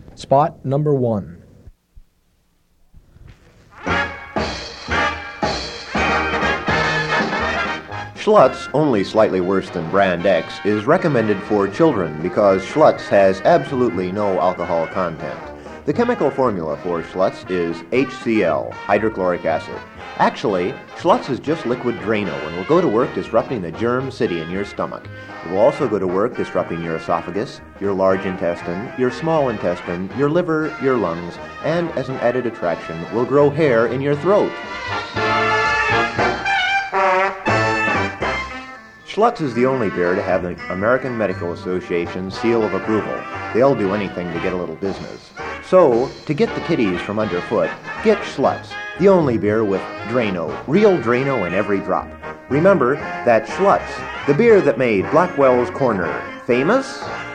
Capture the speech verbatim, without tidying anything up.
Spot number one. Schlutz, only slightly worse than Brand X, is recommended for children because Schlutz has absolutely no alcohol content. The chemical formula for Schlutz is H C l, hydrochloric acid. Actually, Schlutz is just liquid Drano and will go to work disrupting the germ city in your stomach. It will also go to work disrupting your esophagus, your large intestine, your small intestine, your liver, your lungs, and as an added attraction, will grow hair in your throat. Schlutz is the only beer to have the American Medical Association seal of approval. They'll do anything to get a little business. So, to get the kiddies from underfoot, get Schlutz, the only beer with Drano, real Drano in every drop. Remember that Schlutz, the beer that made Blackwell's Corner famous,